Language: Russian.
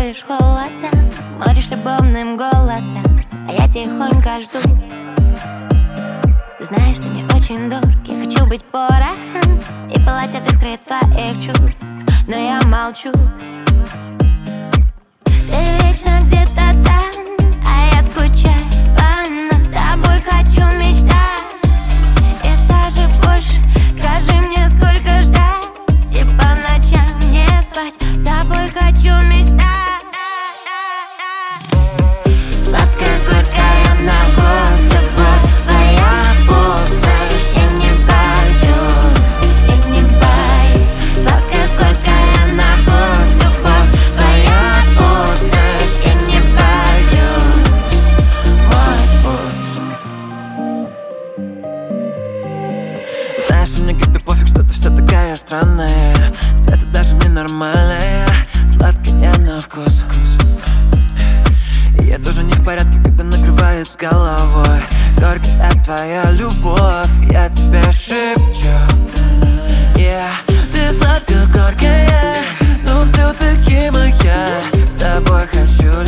чувствуешь холодом, моришь любовным голодом, а я тихонько жду. Ты знаешь, ты мне очень дорог, я хочу быть порохом и пылать от искры твоих чувств, но я молчу. Ты вечно где-то там, а я скучаю по нам. С тобой хочу мечтать и даже больше. Скажи мне, сколько ждать и по ночам не спать. С тобой хочу мечтать. Сладкая, горькая на вкус, любовь твоя пустошь. Я не боюсь, я не боюсь. Сладкая, горькая на вкус, любовь твоя пустошь. Я не боюсь, мой путь. Знаешь, мне как-то пофиг, что ты вся такая странная, где-то даже ненормальная, сладкая на вкус. И я тоже не в порядке, когда накрывает с головой горькая твоя любовь. Я тебе шепчу, yeah. Ты сладко-горькая, но все-таки моя. С тобой хочу